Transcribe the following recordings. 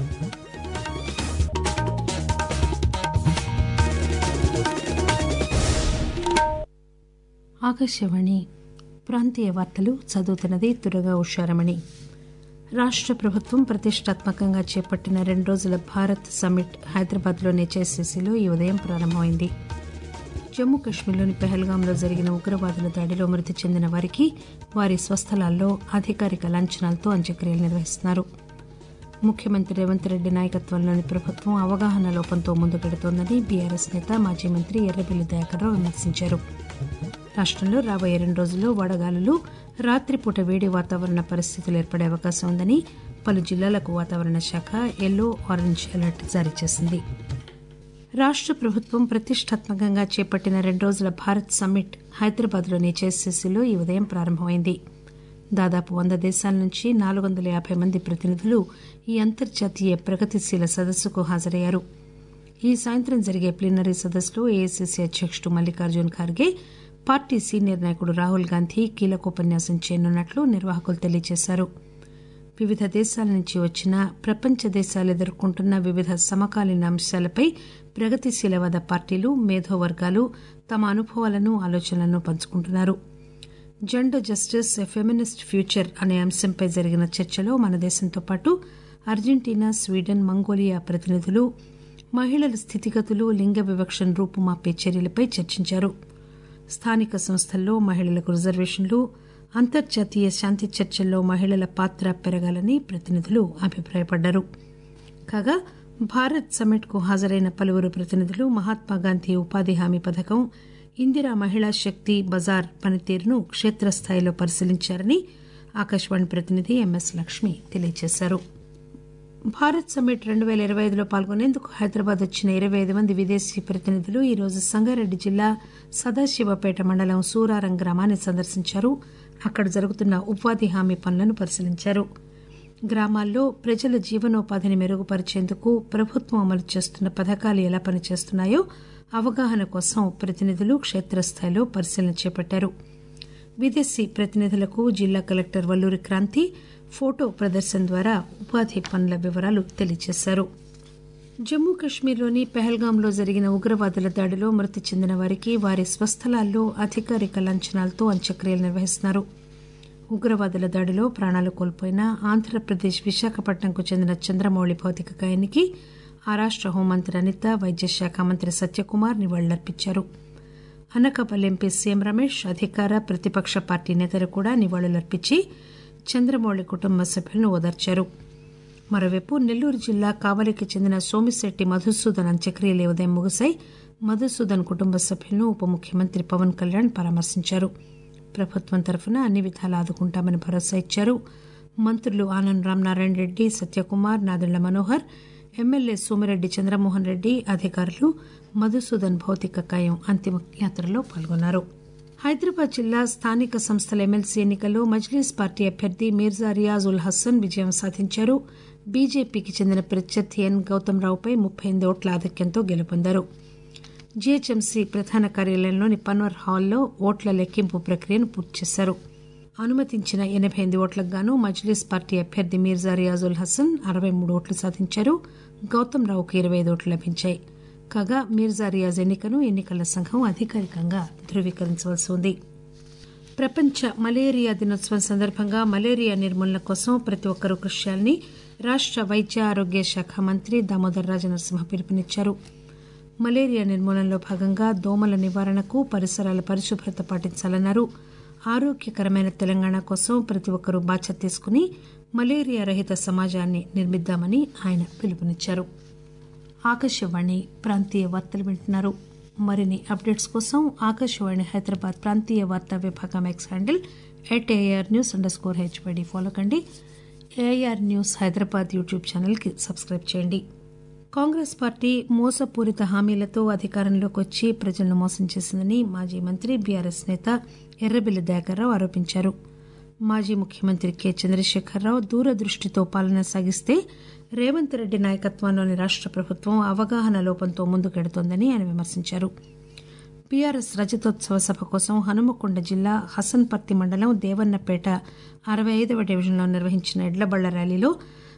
ఆకాశవాణి ప్రాంతీయ వార్తలు చదువుతున్నది దుర్గా ఉషారమణి. రాష్ట ప్రభుత్వం ప్రతిష్టాత్మకంగా చేపట్టిన 2 రోజుల భారత్ సమ్మిట్ హైదరాబాద్లోని హెచ్ఐసిసిలో ఈ ఉదయం ప్రారంభమైంది. జమ్మూ కశ్మీర్లోని పెహల్గాంలో జరిగిన ఉగ్రవాదుల దాడిలో మృతి చెందిన వారికి వారి స్వస్థలాల్లో అధికారిక లాంఛనాలతో అంత్యక్రియలు నిర్వహిస్తున్నారు. ముఖ్యమంత్రి రేవంత్ రెడ్డి నాయకత్వంలోని ప్రభుత్వం అవగాహన లోపంతో ముందుకెడుతోందని బీఆర్ఎస్ నేత మాజీ మంత్రి ఎర్రబెల్లి దయాకర్రావు విమర్శించారు. రాష్టంలో రాబోయే 2 రోజుల్లో వడగాలులు, రాత్రిపూట వేడి వాతావరణ పరిస్థితులు ఏర్పడే అవకాశం ఉందని పలు జిల్లాలకు వాతావరణ శాఖ ఎల్లో, ఆరెంజ్ అలర్ట్ జారీ చేసింది. రాష్ట ప్రభుత్వం ప్రతిష్టాత్మకంగా చేపట్టిన 2 రోజుల భారత్ సమ్మిట్ హైదరాబాద్లోని హెచ్ఐసిసిలో ఈ ఉదయం ప్రారంభమైంది. దాదాపు 100 దేశాల నుంచి 450 మంది ప్రతినిధులు ఈ అంతర్జాతీయ ప్రగతిశీల సదస్సుకు హాజరయ్యారు. ఈ సాయంత్రం జరిగే ప్లీనరీ సదస్సులో ఏఐసిసి అధ్యకుడు మల్లికార్జున్ ఖార్గే, పార్టీ సీనియర్ నాయకుడు రాహుల్ గాంధీ కీలకోపన్యాసం చేయనున్నట్లు నిర్వాహకులు తెలియజేశారు. వివిధ దేశాల నుంచి వచ్చిన ప్రపంచ దేశాలు ఎదుర్కొంటున్న వివిధ సమకాలీన అంశాలపై ప్రగతిశీలవాద పార్టీలు, మేధోవర్గాలు తమ అనుభవాలను, ఆలోచనలను పంచుకుంటున్నారు. Gender justice, a feminist future అనే అంశంపై జరిగిన చర్చలో మన దేశంతో పాటు అర్జెంటీనా, స్వీడన్, మంగోలియా ప్రతినిధులు మహిళల స్థితిగతులు, లింగ వివక్షను రూపుమాపే చర్యలపై చర్చించారు. స్థానిక సంస్థల్లో మహిళలకు రిజర్వేషన్లు, అంతర్జాతీయ శాంతి చర్చల్లో మహిళల పాత్ర పెరగాలని ప్రతినిధులు అభిప్రాయపడ్డారు. కాగా భారత్ సమ్మిట్ కు హాజరైన పలువురు ప్రతినిధులు మహాత్మాగాంధీ ఉపాధి హామీ పథకం, ఇందిరా మహిళా శక్తి బజార్ పనితీరును క్షేత్రస్థాయిలో పరిశీలించారని ఆకాశవాణి ప్రతినిధి ఎంఎస్ లక్ష్మి తెలియజేశారు. భారత్ సమ్మిట్ 2025లో పాల్గొనేందుకు హైదరాబాద్ వచ్చిన 25 మంది విదేశీ ప్రతినిధులు ఈరోజు సంగారెడ్డి జిల్లా సదాశివపేట మండలం సూరారం గ్రామాన్ని సందర్శించారు. అక్కడ జరుగుతున్న ఉపాధి హామీ పనులను పరిశీలించారు. గ్రామాల్లో ప్రజల జీవనోపాధిని మెరుగుపరిచేందుకు ప్రభుత్వం అమలు చేస్తున్న పథకాలు ఎలా పనిచేస్తున్నాయో అవగాహన కోసం ప్రతినిధులు క్షేత్రస్థాయిలో పరిశీలన చేపట్టారు. విదేశీ ప్రతినిధులకు జిల్లా కలెక్టర్ వల్లూరి క్రాంతి ఫోటో ప్రదర్శన ద్వారా ఉపాధి పనుల వివరాలు తెలియజేశారు. జమ్మూ కశ్మీర్లోని పెహల్గాంలో జరిగిన ఉగ్రవాదుల దాడిలో మృతి చెందిన వారికి వారి స్వస్థలాల్లో అధికారిక లాంఛనాలతో అంత్యక్రియలు నిర్వహిస్తున్నారు. ఉగ్రవాదుల దాడిలో ప్రాణాలు కోల్పోయిన ఆంధ్రప్రదేశ్ విశాఖపట్నంకు చెందిన చంద్రమౌళి భౌతిక కాయానికి ఆ రాష్ట హోంమంత్రి అనిత, వైద్యశాఖ మంత్రి సత్యకుమార్ నివాళులర్పించారు. అనకాపల్లి ఎంపీ సీఎం రమేష్, అధికార ప్రతిపక్ష పార్టీ నేతలు కూడా నివాళులర్పించి చంద్రమౌళి కుటుంబ సభ్యులను ఓదార్చారు. మరోవైపు నెల్లూరు జిల్లా కావలికి చెందిన సోమిశెట్టి మధుసూదన్ అంత్యక్రియలు ఉదయం ముగిశాయి. మధుసూదన్ కుటుంబ సభ్యులను ఉప ముఖ్యమంత్రి పవన్ కళ్యాణ్ పరామర్శించారు. ప్రభుత్వం తరఫున అన్ని విధాలా ఆదుకుంటామని భరోసా ఇచ్చారు. మంత్రులు ఆనం రామనారాయణ రెడ్డి, సత్యకుమార్, నాదెళ్ల మనోహర్, ఎమ్మెల్యే సోమిరెడ్డి చంద్రమోహన్ రెడ్డి, అధికారులు మధుసూదన్ భౌతిక కాయం అంతిమ యాత్రలో పాల్గొన్నారు. హైదరాబాద్ జిల్లా స్థానిక సంస్థల ఎమ్మెల్సీ ఎన్నికల్లో మజ్లీస్ పార్టీ అభ్యర్థి మీర్జా రియాజ్ ఉల్ హసన్ విజయం సాధించారు. బీజేపీకి చెందిన ప్రత్యర్థి ఎన్ గౌతమ్రావుపై 38 ఓట్ల ఆధిక్యంతో గెలుపొందారు. జీహెచ్ఎంసీ ప్రధాన కార్యాలయంలోని పన్వర్ హాల్లో ఓట్ల లెక్కింపు ప్రక్రియను పూర్తి చేశారు. అనుమతించిన 88 ఓట్లకు గాను మజ్లీస్ పార్టీ అభ్యర్థి మీర్జా రియాజ్ ఉల్ హసన్ 63 ఓట్లు సాధించారు. గౌతమ్రావుకు 25 ఓట్లు లభించాయి. కాగా మీర్జా రియాజ్ ఎన్నికను ఎన్నికల సంఘం అధికారికంగా ధృవీకరించవలసి ఉంది. ప్రపంచ మలేరియా దినోత్సవం సందర్భంగా మలేరియా నిర్మూలన కోసం ప్రతి ఒక్కరూ కృషి చేయాలని రాష్ట వైద్య ఆరోగ్య శాఖ మంత్రి దామోదర్ రాజనరసింహ పిలుపునిచ్చారు. మలేరియా నిర్మూలనలో భాగంగా దోమల నివారణకు పరిసరాల పరిశుభ్రత పాటించాలన్నారు. ఆరోగ్యకరమైన తెలంగాణ కోసం ప్రతి ఒక్కరూ బాధ్యత తీసుకుని మలేరియా రహిత సమాజాన్ని నిర్మిద్దామని ఆయన పిలుపునిచ్చారు. ఆకాశవాణి ప్రాంతీయ వార్తలు వింటున్నారు. మరిన్ని అప్డేట్స్ కోసం ఆకాశవాణి హైదరాబాద్ ప్రాంతీయ వార్తా విభాగం ఎక్స్ హ్యాండిల్ @AIRnews_HYD ఫాలో కండి. ఏఐఆర్ న్యూస్ హైదరాబాద్ యూట్యూబ్ ఛానల్కి సబ్స్క్రైబ్ చేయండి. కాంగ్రెస్ పార్టీ మోసపూరిత హామీలతో అధికారంలోకి వచ్చి ప్రజలను మోసం చేసిందని మాజీ మంత్రి బీఆర్ఎస్ నేత ఎర్రబెల్లి దయాకర్రావు ఆరోపించారు. మాజీ ముఖ్యమంత్రి కె చంద్రశేఖరరావు దూరదృష్టితో పాలన సాగిస్తే రేవంత్ రెడ్డి నాయకత్వంలోని రాష్ట ప్రభుత్వం అవగాహన లోపంతో ముందుకెడుతోందని ఆయన విమర్శించారు. బీఆర్ఎస్ రజతోత్సవ సభ కోసం హనుమకొండ జిల్లా హసన్పర్తి మండలం దేవన్నపేట 65వ డివిజన్లో నిర్వహించిన ఎడ్లబళ్ల ర్యాలీలో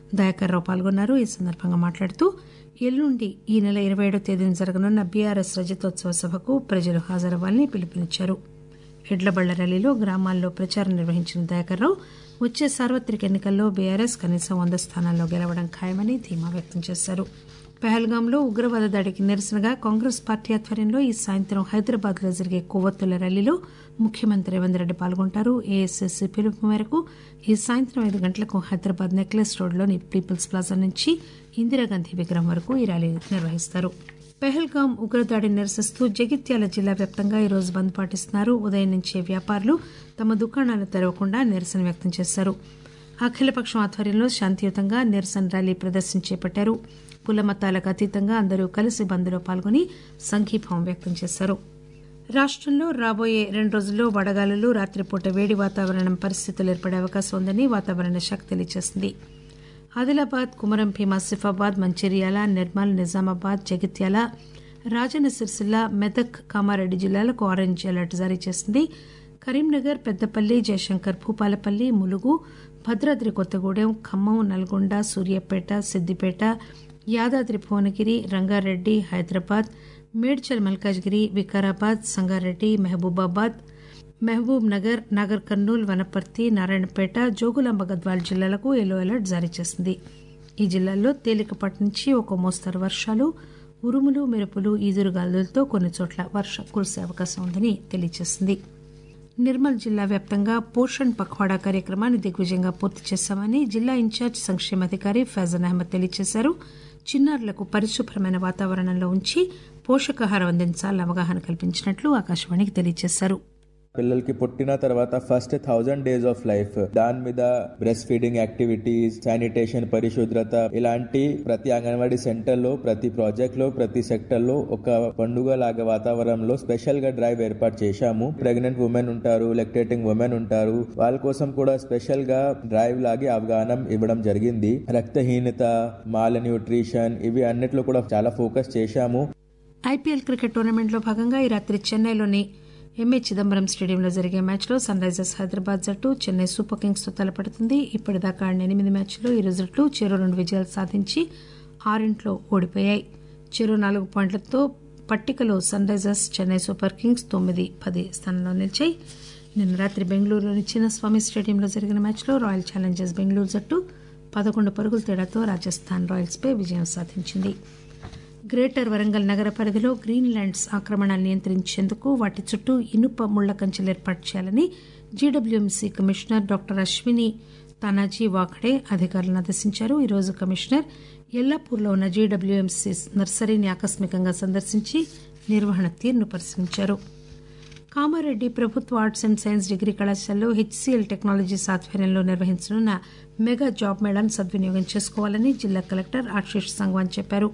దయాకర్ రావు పాల్గొన్నారు. ఈ సందర్భంగా మాట్లాడుతూ ఎల్లుండి ఈ నెల 27వ తేదీన జరగనున్న బీఆర్ఎస్ రజతోత్సవ సభకు ప్రజలు హాజరవ్వాలని పిలుపునిచ్చారు. ఎడ్లబళ్ల ర్యాలీలో గ్రామాల్లో ప్రచారం నిర్వహించిన దయాకర్ రావు వచ్చే సార్వత్రిక ఎన్నికల్లో బీఆర్ఎస్ కనీసం 100 స్థానాల్లో గెలవడం ఖాయమని ధీమా వ్యక్తం చేశారు. పహల్గాంలో ఉగ్రవాద దాడికి నిరసనగా కాంగ్రెస్ పార్టీ ఆధ్వర్యంలో ఈ సాయంత్రం హైదరాబాద్ లో జరిగే కొవ్వొత్తుల ర్యాలీలో ముఖ్యమంత్రి రేవంత్ రెడ్డి పాల్గొంటారు. ఏఐసీసీ పిలుపు మేరకు ఈ సాయంత్రం 5 గంటలకు హైదరాబాద్ నెక్లెస్ రోడ్లోని పీపుల్స్ ప్లాజా నుంచి ఇందిరాగాంధీ విగ్రహం వరకు ఈ ర్యాలీ నిర్వహిస్తారు. పహల్గాం ఉగ్రదాడిని నిరసిస్తూ జగిత్యాల జిల్లా వ్యాప్తంగా ఈరోజు బంద్ పాటిస్తున్నారు. ఉదయం నుంచే వ్యాపారులు తమ దుకాణాలు తెరవకుండా నిరసన వ్యక్తం చేశారు. అఖిలపక్షం ఆధ్వర్యంలో శాంతియుతంగా నిరసన ర్యాలీ ప్రదర్శన చేపట్టారు. కుల మతాలకు అతీతంగా అందరూ కలిసి బంద్లో పాల్గొని సంఘీభావం వ్యక్తం చేశారు. రాష్టంలో రాబోయే 2 రోజుల్లో వడగాలులు, రాత్రిపూట వేడి వాతావరణం పరిస్థితులు ఏర్పడే అవకాశం ఉందని వాతావరణ శాఖ తెలియజేసింది. ఆదిలాబాద్, కుమరం భీం, ఆసిఫాబాద్, మంచిర్యాల, నిర్మల్, నిజామాబాద్, జగిత్యాల, రాజన్న సిరిసిల్ల, మెదక్, కామారెడ్డి జిల్లాలకు ఆరెంజ్ అలర్ట్ జారీ చేసింది. కరీంనగర్, పెద్దపల్లి, జయశంకర్, భూపాలపల్లి, ములుగు, భద్రాద్రి కొత్తగూడెం, ఖమ్మం, నల్గొండ, సూర్యాపేట, సిద్దిపేట, యాదాద్రి భువనగిరి, రంగారెడ్డి, హైదరాబాద్, మేడ్చల్ మల్కాజ్గిరి, వికారాబాద్, సంగారెడ్డి, మహబూబాబాద్, మహబూబ్ నగర్, నాగర్ కర్నూల్, వనపర్తి, నారాయణపేట, జోగులాంబ గద్వాల్ జిల్లాలకు ఎల్లో అలర్ట్ జారీ చేసింది. ఈ జిల్లాల్లో తేలికపాటి నుంచి ఒక మోస్తరు వర్షాలు, ఉరుములు, మెరుపులు, ఈదురుగాలులతో కొన్ని చోట్ల వర్షం కురిసే అవకాశం ఉందని తెలియజేసింది. నిర్మల్ జిల్లా వ్యాప్తంగా పోషణ్ పఖ్వాడా కార్యక్రమాన్ని దిగ్విజయంగా పూర్తి చేశామని జిల్లా ఇన్ఛార్జ్ సంక్షేమాధికారి ఫైజన్ అహ్మద్ తెలియజేశారు. చిన్నారులకు పరిశుభ్రమైన వాతావరణంలో ఉంచి పోషకాహారం అందించాలని అవగాహన కల్పించినట్లు ఆకాశవాణికి తెలియజేశారు. పిల్లలకి పుట్టిన తర్వాత ఫస్ట్ 1000 days ఆఫ్ లైఫ్ దాని మీద బ్రెస్ట్ ఫీడింగ్ యాక్టివిటీస్, శానిటేషన్, పరిశుభ్రత ఇలాంటి ప్రతి అంగన్వాడీ సెంటర్ లో, ప్రతి ప్రాజెక్ట్ లో, ప్రతి సెక్టర్ లో ఒక పండుగ లాగా వాతావరణంలో స్పెషల్ గా డ్రైవ్ ఏర్పాటు చేశాము. ప్రెగ్నెంట్ ఉమెన్ ఉంటారు, లాక్టేటింగ్ ఉమెన్ ఉంటారు, వాళ్ళ కోసం కూడా స్పెషల్ గా డ్రైవ్ లాగే అవగాహన ఇవ్వడం జరిగింది. రక్తహీనత, మాల్ న్యూట్రిషన్ ఇవి అన్నిట్లో కూడా చాలా ఫోకస్ చేశాము. ఐపీఎల్ క్రికెట్ టోర్నమెంట్ లో భాగంగా ఈ రాత్రి చెన్నైలోని ఎంఏ చిదంబరం స్టేడియంలో జరిగే మ్యాచ్లో సన్ రైజర్స్ హైదరాబాద్ జట్టు చెన్నై సూపర్ కింగ్స్ తో తలపడుతుంది. ఇప్పటిదాకా ఆడిన 8 మ్యాచ్ల్లో ఈ జట్లు చెరో 2 విజయాలు సాధించి 6 ఓడిపోయాయి. చెరో 4 పాయింట్లతో పట్టికలో Sunrisers, Chennai Super Kings 9, 10 స్థానంలో నిలిచాయి. నిన్న రాత్రి బెంగళూరులోని చిన్నస్వామి స్టేడియంలో జరిగిన మ్యాచ్లో రాయల్ ఛాలెంజర్స్ బెంగళూరు జట్టు 11 పరుగుల తేడాతో రాజస్థాన్ రాయల్స్ పై విజయం సాధించింది. గ్రేటర్ వరంగల్ నగర పరిధిలో గ్రీన్ ల్యాండ్స్ ఆక్రమణలు నియంత్రించేందుకు వాటి చుట్టూ ఇనుప ముళ్ల కంచెలు ఏర్పాటు చేయాలని GWMC commissioner doctor Ashwini Tanaji Wakhade అధికారులను ఆదేశించారు. ఈరోజు కమిషనర్ ఎల్లాపూర్లో ఉన్న జీడబ్ల్యూఎంసీ నర్సరీని ఆకస్మికంగా సందర్శించి నిర్వహణ తీరును పరిశీలించారు. కామారెడ్డి ప్రభుత్వ ఆర్ట్స్ అండ్ సైన్స్ డిగ్రీ కళాశాలలో హెచ్సీఎల్ టెక్నాలజీస్ ఆధ్వర్యంలో నిర్వహించనున్న మెగా జాబ్ మేళాను సద్వినియోగం చేసుకోవాలని జిల్లా కలెక్టర్ ఆశీష్ సంగ్వాన్ చెప్పారు.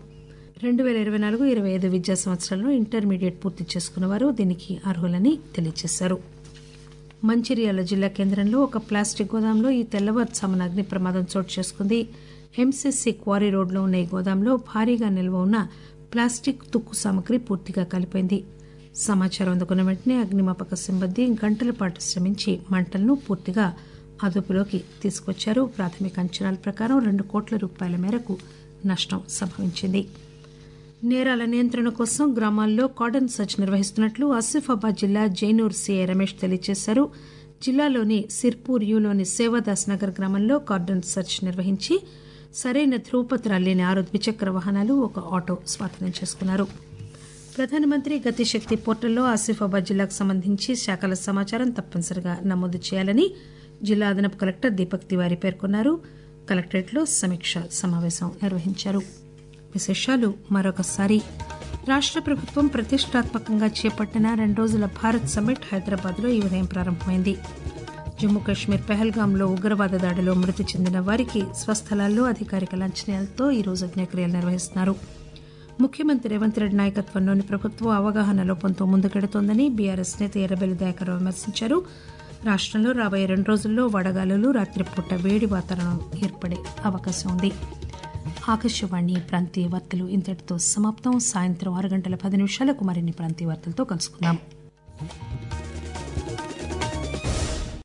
2024-25 విద్యా సంవత్సరంలో ఇంటర్మీడియట్ పూర్తి చేసుకున్నవారు దీనికి అర్హులని తెలియజేశారు. మంచిర్యాల జిల్లా కేంద్రంలో ఒక ప్లాస్టిక్ గోదాంలో ఈ తెల్లవారుజామున అగ్ని ప్రమాదం చోటు చేసుకుంది. ఎంసీసీ క్వారీ రోడ్లో ఉన్న ఈ గోదాంలో భారీగా నిల్వ ఉన్న ప్లాస్టిక్, తుక్కు సామగ్రి పూర్తిగా కాలిపోయింది. సమాచారం అందుకున్న వెంటనే అగ్నిమాపక సిబ్బంది గంటల పాటు శ్రమించి మంటలను పూర్తిగా అదుపులోకి తీసుకొచ్చారు. ప్రాథమిక అంచనాల ప్రకారం 2 కోట్ల రూపాయల మేరకు నష్టం సంభవించింది. నేరాల నియంత్రణ కోసం గ్రామాల్లో కార్డన్ సర్చ్ నిర్వహిస్తున్నట్లు ఆసిఫాబాద్ జిల్లా జైనూర్ సీఐ రమేష్ తెలియజేశారు. జిల్లాలోని సిర్పూర్ యూలోని సేవాదాస్ నగర్ గ్రామంలో కార్డన్ సర్చ్ నిర్వహించి సరైన ధ్రువపత్రాలు లేని 6 ద్విచక్ర వాహనాలు, ఒక ఆటో స్వాధీనం చేసుకున్నారు. ప్రధానమంత్రి గతిశక్తి పోర్టల్లో ఆసిఫాబాద్ జిల్లాకు సంబంధించి శాఖల సమాచారం తప్పనిసరిగా నమోదు చేయాలని జిల్లా అదనపు కలెక్టర్ దీపక్ తివారీ పేర్కొన్నారు. కలెక్టరేట్లో సమీక్ష సమావేశం నిర్వహించారు. విశేషాలు మరొకసారి. రాష్ట ప్రభుత్వం ప్రతిష్టాత్మకంగా చేపట్టిన 2 రోజుల భారత్ సమ్మిట్ హైదరాబాద్లో ఈ ఉదయం ప్రారంభమైంది. జమ్మూ కశ్మీర్ పహల్గాంలో ఉగ్రవాద దాడిలో మృతి చెందిన వారికి స్వస్థలాల్లో అధికారిక లాంఛనాలతో ఈరోజు అగ్నిక్రియలు నిర్వహిస్తున్నారు. ముఖ్యమంత్రి రేవంత్ రెడ్డి నాయకత్వంలోని ప్రభుత్వం అవగాహన లోపంతో ముందుకెడుతోందని బీఆర్ఎస్ నేత ఎర్రబెల్లి దయాకర్ విమర్శించారు. రాష్టంలో రాబోయే 2 రోజుల్లో వడగాలులు, రాత్రిపూట వేడి వాతావరణం ఏర్పడే అవకాశం ఉంది. ఆకాశవాణి ప్రాంతీయ వార్తలు ఇంతటితో సమాప్తం. సాయంత్రం 6 గంటల 10 నిమిషాలకు మరిన్ని ప్రాంతీయ వార్తలతో కలుసుకుందాం.